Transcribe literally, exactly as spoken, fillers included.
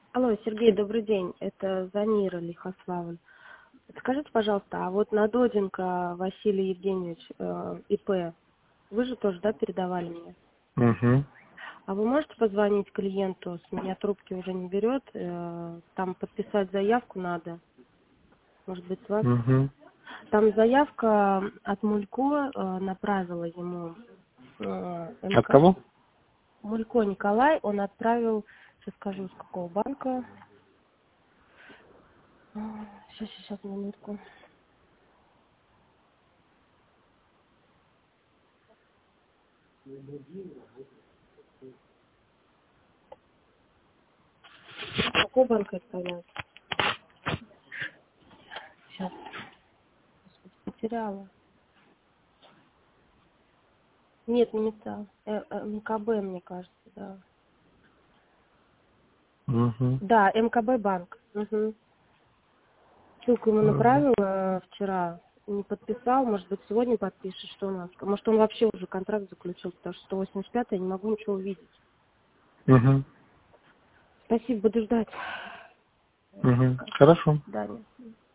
Алло, Сергей, добрый день. Это Замира Лихославль. Скажите, пожалуйста, а вот на Доденко Василий Евгеньевич, э, ИП, вы же тоже, да, передавали мне? Угу. А вы можете позвонить клиенту, с меня трубки уже не берет, э, там подписать заявку надо, может быть, с вас? Угу. Там заявка от Мулько э, направила ему э, От МК. кого? Мулько Николай, он отправил, сейчас скажу, с какого банка. Сейчас, сейчас, минутку. Какой банк отправлял? Сейчас, потеряла. Нет, не металл. Э, э, МКБ, мне кажется, да. Угу. Да, МКБ банк. Угу. Ссылку ему Угу. направила э, вчера. Не подписал, может быть, сегодня подпишет, что у нас. Может, он вообще уже контракт заключил, потому что сто восемьдесят пять я не могу ничего увидеть. Угу. Спасибо, буду ждать. Угу. Хорошо. До свидания.